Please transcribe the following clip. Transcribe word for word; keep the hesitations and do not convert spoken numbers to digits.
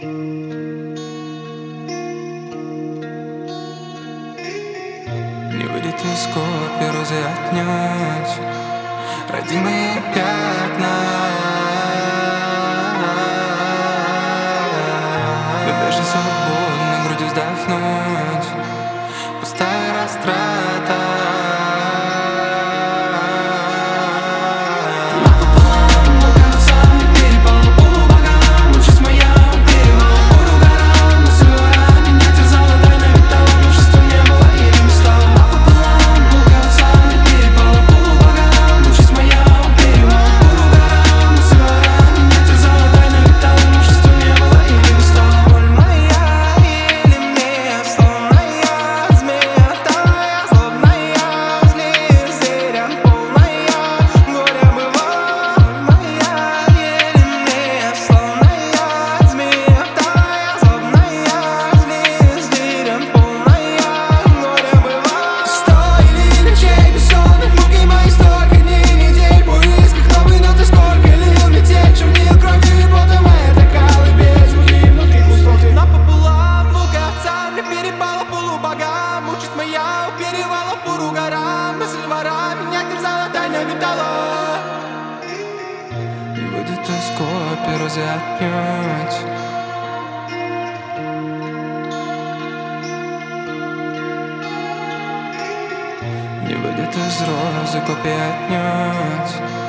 Не выйдет из копий розы отнять родимые пятна. Мы даже свободно грудью вздохнуть. Пустая растрата. Не выйдет из копий розы отнять. Не выйдет из розы копий отнять.